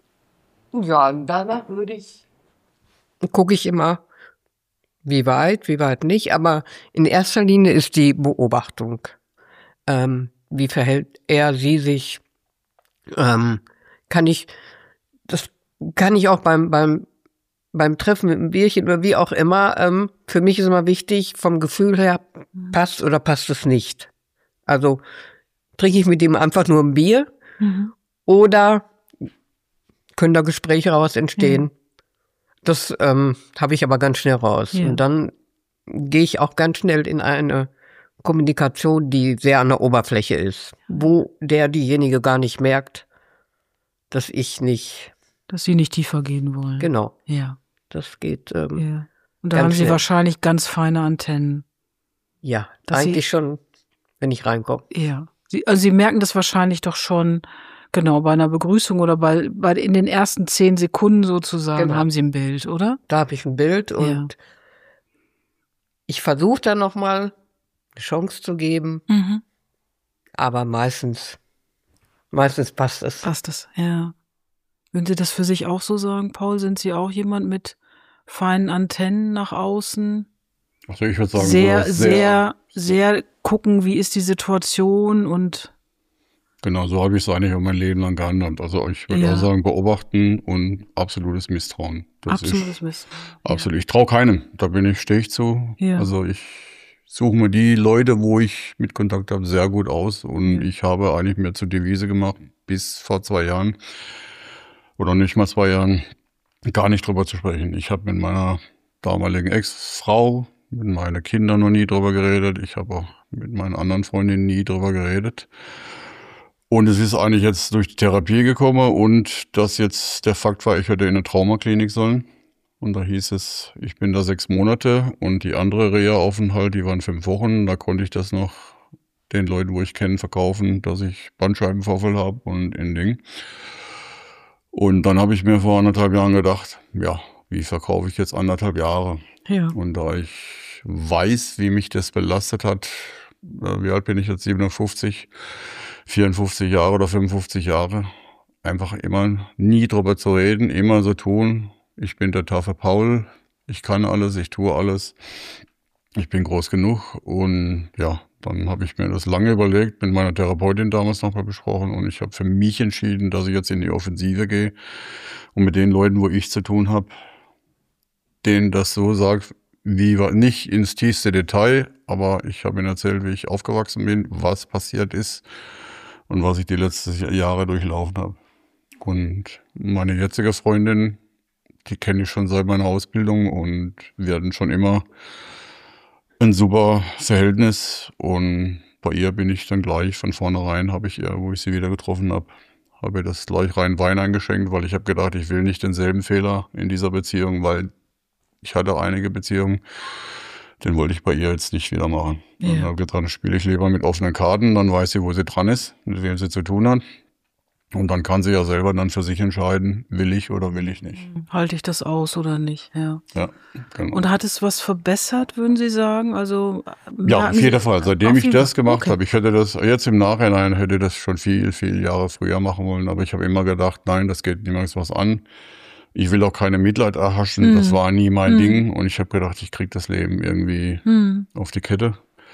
ja, danach würde ich, gucke ich immer, wie weit, wie weit nicht. Aber in erster Linie ist die Beobachtung. Ähm, wie verhält er, sie sich? Ähm, kann ich, das kann ich auch beim, beim, beim Treffen mit einem Bierchen oder wie auch immer. Ähm, für mich ist immer wichtig, vom Gefühl her, passt oder passt es nicht. Also trinke ich mit ihm einfach nur ein Bier Mhm. oder können da Gespräche raus entstehen? Ja. Das ähm, habe ich aber ganz schnell raus. Ja. Und dann gehe ich auch ganz schnell in eine Kommunikation, die sehr an der Oberfläche ist, wo der diejenige gar nicht merkt, dass ich nicht, Dass Sie nicht tiefer gehen wollen. genau, Ja. das geht, ähm, Ja. Und da Ganz haben Sie schnell. wahrscheinlich ganz feine Antennen. ja, Dass Sie- eigentlich schon, wenn ich reinkomme. Ja. Sie, also Sie merken das wahrscheinlich doch schon, genau, bei einer Begrüßung oder bei, bei in den ersten zehn Sekunden sozusagen Genau. haben Sie ein Bild, oder? Da habe ich ein Bild und Ja. ich versuche dann nochmal eine Chance zu geben, Mhm. aber meistens, meistens passt es. Passt das, ja. Würden Sie das für sich auch so sagen, Paul? Sind Sie auch jemand mit feinen Antennen nach außen? Also ich würde sagen, Sehr, so sehr, sehr gucken, wie ist die Situation und genau, so habe ich es eigentlich auch mein Leben lang gehandhabt. Also ich würde Ja. auch sagen, beobachten und absolutes Misstrauen. Das absolutes ist Wissen. absolut. Ich traue keinem. Da bin ich, stehe ich zu. Ja. Also ich suche mir die Leute, wo ich mit Kontakt habe, sehr gut aus. Und Ja. ich habe eigentlich mir zur Devise gemacht, bis vor zwei Jahren oder nicht mal zwei Jahren, gar nicht drüber zu sprechen. Ich habe mit meiner damaligen Ex-Frau, mit meinen Kindern noch nie drüber geredet. Ich habe auch mit meinen anderen Freundinnen nie drüber geredet. Und es ist eigentlich jetzt durch die Therapie gekommen und das jetzt der Fakt war, ich hätte in eine Traumaklinik sollen. Und da hieß es, ich bin da sechs Monate und die andere Reha-Aufenthalt, die waren fünf Wochen. Da konnte ich das noch den Leuten, wo ich kenne, verkaufen, dass ich Bandscheibenvorfall habe und ein Ding. Und dann habe ich mir vor anderthalb Jahren gedacht, ja, wie verkaufe ich jetzt anderthalb Jahre? Ja. Und da ich weiß, wie mich das belastet hat, äh, wie alt bin ich jetzt, siebenundfünfzig, vierundfünfzig Jahre oder fünfundfünfzig Jahre, einfach immer nie drüber zu reden, immer so tun, ich bin der taffe Paul, ich kann alles, ich tue alles, ich bin groß genug. Und ja, dann habe ich mir das lange überlegt, mit meiner Therapeutin damals nochmal besprochen und ich habe für mich entschieden, dass ich jetzt in die Offensive gehe und mit den Leuten, wo ich zu tun habe, denen das so sagt, wie war nicht ins tiefste Detail, aber ich habe ihnen erzählt, wie ich aufgewachsen bin, was passiert ist und was ich die letzten Jahre durchlaufen habe. Und meine jetzige Freundin, die kenne ich schon seit meiner Ausbildung und wir hatten schon immer ein super Verhältnis. Und bei ihr bin ich dann gleich von vornherein, habe ich ihr, wo ich sie wieder getroffen habe, habe ihr das gleich rein Wein eingeschenkt, weil ich habe gedacht, ich will nicht denselben Fehler in dieser Beziehung, weil ich hatte einige Beziehungen, den wollte ich bei ihr jetzt nicht wieder machen. Ja. Dann habe ich gedacht, dann spiele ich lieber mit offenen Karten, dann weiß sie, wo sie dran ist, mit wem sie zu tun hat. Und dann kann sie ja selber dann für sich entscheiden, will ich oder will ich nicht. Halte ich das aus oder nicht? Ja. Ja, genau. Und hat es was verbessert, würden Sie sagen? Also Ja, merken auf Sie- jeden Fall. Seitdem Auf ich jeden das Fall. gemacht Okay. habe, ich hätte das jetzt im Nachhinein hätte das schon viel, viel Jahre früher machen wollen, aber ich habe immer gedacht, nein, das geht niemals was an. Ich will auch keine Mitleid erhaschen, Mhm. das war nie mein Mhm. Ding und ich habe gedacht, ich krieg das Leben irgendwie Hm. auf die Kette.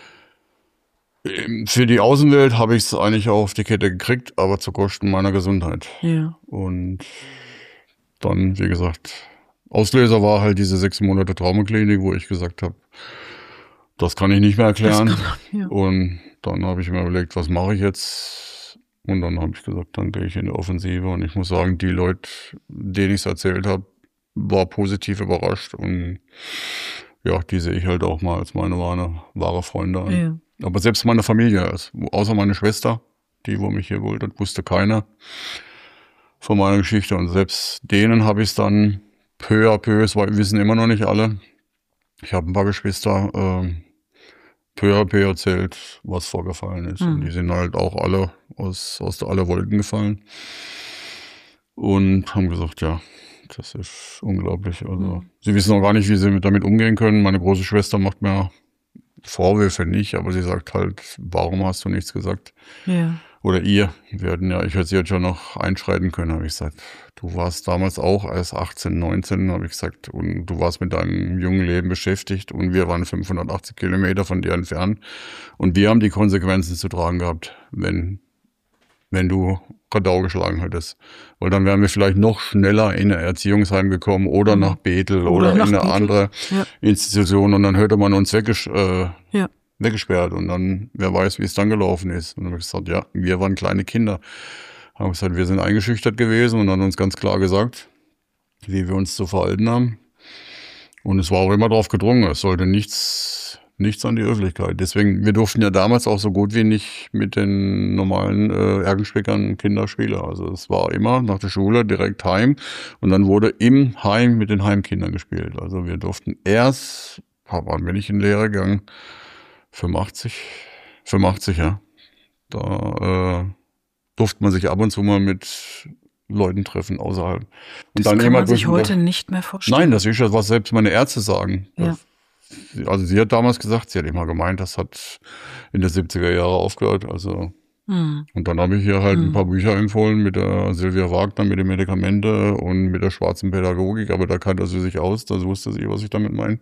Ähm, Für die Außenwelt habe ich es eigentlich auch auf die Kette gekriegt, aber zu Kosten meiner Gesundheit. Ja. Und dann, wie gesagt, Auslöser war halt diese sechs Monate Traumaklinik, wo ich gesagt habe, das kann ich nicht mehr erklären. Das kann man, ja. Und dann habe ich mir überlegt, was mache ich jetzt? Und dann habe ich gesagt, dann gehe ich in die Offensive. Und ich muss sagen, die Leute, denen ich es erzählt habe, war positiv überrascht. Und ja, die sehe ich halt auch mal als meine wahre, wahre Freunde an. Ja. Aber selbst meine Familie, also außer meine Schwester, die, wo mich hier wollte, wusste keiner von meiner Geschichte. Und selbst denen habe ich es dann peu à peu, es war- wissen immer noch nicht alle. Ich habe ein paar Geschwister, ähm, peu à peu erzählt, was vorgefallen ist. Mhm. Und die sind halt auch alle aus, aus der aller Wolken gefallen. Und haben gesagt, ja, das ist unglaublich. Also, Mhm. sie wissen auch gar nicht, wie sie damit umgehen können. Meine große Schwester macht mir Vorwürfe nicht, aber sie sagt halt, warum hast du nichts gesagt? Ja. Oder ihr. Wir hätten ja, ich hätte sie jetzt schon noch einschreiten können, habe ich gesagt. Du warst damals auch erst achtzehn, neunzehn, habe ich gesagt, und du warst mit deinem jungen Leben beschäftigt und wir waren fünfhundertachtzig Kilometer von dir entfernt und wir haben die Konsequenzen zu tragen gehabt, wenn wenn du Radau geschlagen hättest. Weil dann wären wir vielleicht noch schneller in ein Erziehungsheim gekommen oder Mhm. nach Bethel Oder oder, nach in eine Bethel. andere Ja. Institution und dann hätte man uns weggesch äh, Ja. weggesperrt und dann, wer weiß, wie es dann gelaufen ist. Und dann habe ich gesagt, ja, wir waren kleine Kinder. Haben gesagt, wir sind eingeschüchtert gewesen und haben uns ganz klar gesagt, wie wir uns zu verhalten haben. Und es war auch immer darauf gedrungen, es sollte nichts, nichts an die Öffentlichkeit. Deswegen, wir durften ja damals auch so gut wie nicht mit den normalen äh, Ergenschwickern Kinder spielen. Also es war immer nach der Schule direkt heim und dann wurde im Heim mit den Heimkindern gespielt. Also wir durften erst, wann bin ich in Lehre gegangen? fünfundachtzig, fünfundachtzig, ja. Da äh, durfte man sich ab und zu mal mit Leuten treffen außerhalb. Und Das dann kann immer man sich durch- heute nicht mehr vorstellen. Nein, das ist ja, was selbst meine Ärzte sagen. Ja. Das, also sie hat damals gesagt, sie hat immer gemeint, das hat in der siebziger Jahre aufgehört. Also Mhm. und dann habe ich ihr halt Mhm. ein paar Bücher empfohlen mit der Sylvia Wagner, mit den Medikamente und mit der schwarzen Pädagogik, aber da kannte sie sich aus, da wusste sie, was ich damit meine.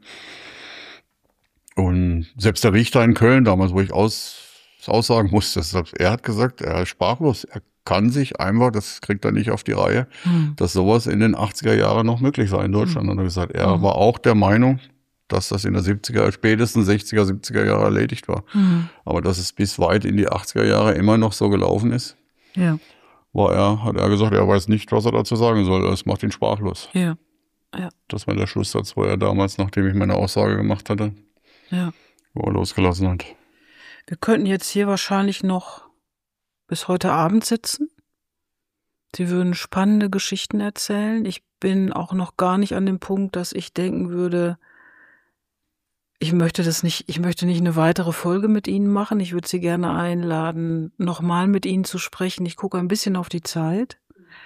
Und selbst der Richter in Köln damals, wo ich aus, aussagen musste, selbst er hat gesagt, er ist sprachlos, er kann sich einfach, das kriegt er nicht auf die Reihe, Mhm. dass sowas in den achtziger Jahren noch möglich war in Deutschland. Und er hat gesagt, er Mhm. war auch der Meinung, dass das in der siebziger, spätestens sechziger, siebziger Jahre erledigt war. Mhm. Aber dass es bis weit in die achtziger Jahre immer noch so gelaufen ist, Ja. war er, hat er gesagt, er weiß nicht, was er dazu sagen soll. Das macht ihn sprachlos. Ja. Das war der Schlusssatz, wo er damals, nachdem ich meine Aussage gemacht hatte, Ja. wo er losgelassen hat. Wir könnten jetzt hier wahrscheinlich noch bis heute Abend sitzen. Sie würden spannende Geschichten erzählen. Ich bin auch noch gar nicht an dem Punkt, dass ich denken würde, ich möchte das nicht, ich möchte nicht eine weitere Folge mit Ihnen machen. Ich würde Sie gerne einladen, nochmal mit Ihnen zu sprechen. Ich gucke ein bisschen auf die Zeit.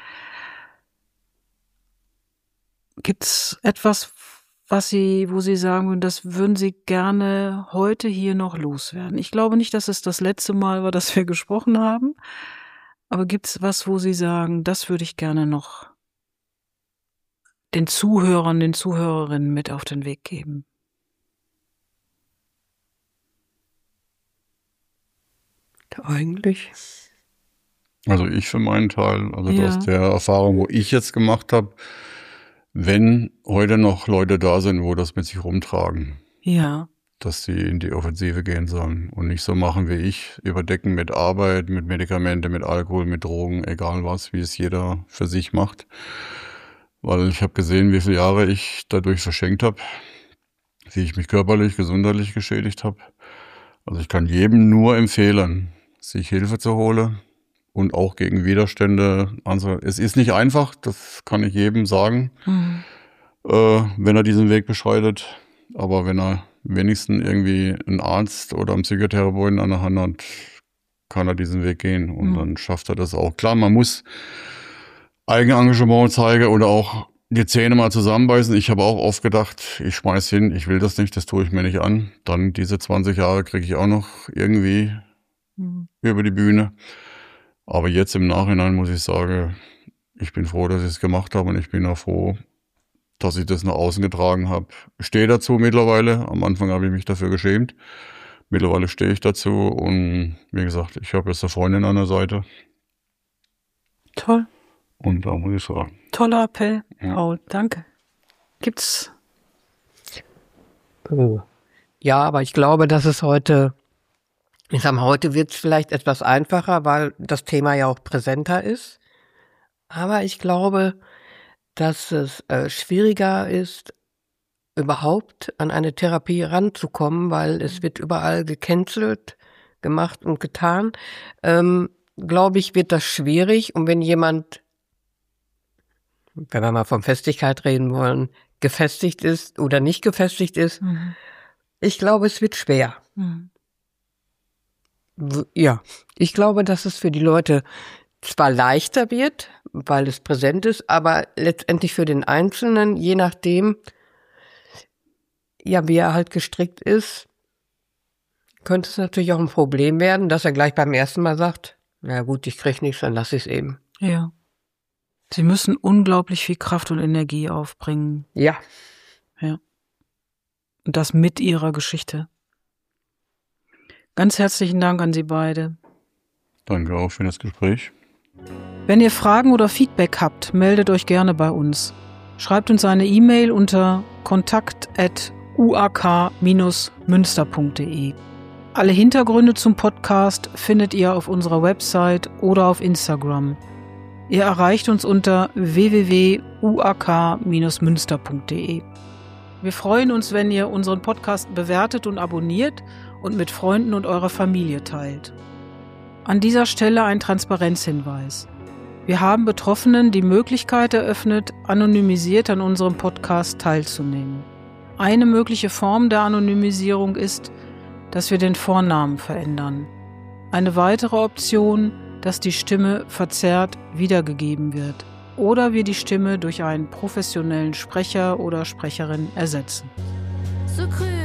Gibt's etwas, was Sie, wo Sie sagen würden, das würden Sie gerne heute hier noch loswerden? Ich glaube nicht, dass es das letzte Mal war, dass wir gesprochen haben. Aber gibt's was, wo Sie sagen, das würde ich gerne noch den Zuhörern, den Zuhörerinnen mit auf den Weg geben? Eigentlich. Also ich für meinen Teil, also Ja. aus der Erfahrung, wo ich jetzt gemacht habe, wenn heute noch Leute da sind, wo das mit sich rumtragen, Ja. dass sie in die Offensive gehen sollen und nicht so machen wie ich, überdecken mit Arbeit, mit Medikamente, mit Alkohol, mit Drogen, egal was, wie es jeder für sich macht. Weil ich habe gesehen, wie viele Jahre ich dadurch verschenkt habe, wie ich mich körperlich, gesundheitlich geschädigt habe. Also ich kann jedem nur empfehlen, sich Hilfe zu holen und auch gegen Widerstände. Also es ist nicht einfach, das kann ich jedem sagen, Mhm. äh, wenn er diesen Weg beschreitet. Aber wenn er wenigstens irgendwie einen Arzt oder einen Psychotherapeuten an der Hand hat, kann er diesen Weg gehen und Mhm. dann schafft er das auch. Klar, man muss Eigenengagement zeigen oder auch die Zähne mal zusammenbeißen. Ich habe auch oft gedacht, ich schmeiß hin, ich will das nicht, das tue ich mir nicht an. Dann diese zwanzig Jahre kriege ich auch noch irgendwie Mhm. über die Bühne. Aber jetzt im Nachhinein muss ich sagen, ich bin froh, dass ich es gemacht habe und ich bin auch froh, dass ich das nach außen getragen habe. Ich stehe dazu mittlerweile. Am Anfang habe ich mich dafür geschämt. Mittlerweile stehe ich dazu und wie gesagt, ich habe jetzt eine Freundin an der Seite Toll. und da muss ich sagen, Toller Appell, Ja. Paul. Danke. Gibt's? Oh. Ja, aber ich glaube, dass es heute, ich sag mal, heute wird es vielleicht etwas einfacher, weil das Thema ja auch präsenter ist. Aber ich glaube, dass es äh, schwieriger ist, überhaupt an eine Therapie ranzukommen, weil es wird überall gecancelt, gemacht und getan. Ähm, glaube ich, wird das schwierig. Und wenn jemand, wenn wir mal von Festigkeit reden wollen, gefestigt ist oder nicht gefestigt ist, Mhm. ich glaube, es wird schwer. Mhm. Ja, ich glaube, dass es für die Leute zwar leichter wird, weil es präsent ist, aber letztendlich für den Einzelnen, je nachdem, ja, wie er halt gestrickt ist, könnte es natürlich auch ein Problem werden, dass er gleich beim ersten Mal sagt, na gut, ich krieg nichts, dann lass ich es eben. Ja. Sie müssen unglaublich viel Kraft und Energie aufbringen. Ja. Ja. Und das mit ihrer Geschichte. Ganz herzlichen Dank an Sie beide. Danke auch für das Gespräch. Wenn ihr Fragen oder Feedback habt, meldet euch gerne bei uns. Schreibt uns eine E-Mail unter kontakt at u a k bindestrich münster punkt de. Alle Hintergründe zum Podcast findet ihr auf unserer Website oder auf Instagram. Ihr erreicht uns unter w w w punkt u a k bindestrich münster punkt de. Wir freuen uns, wenn ihr unseren Podcast bewertet und abonniert und mit Freunden und eurer Familie teilt. An dieser Stelle ein Transparenzhinweis. Wir haben Betroffenen die Möglichkeit eröffnet, anonymisiert an unserem Podcast teilzunehmen. Eine mögliche Form der Anonymisierung ist, dass wir den Vornamen verändern. Eine weitere Option, dass die Stimme verzerrt wiedergegeben wird oder wir die Stimme durch einen professionellen Sprecher oder Sprecherin ersetzen. So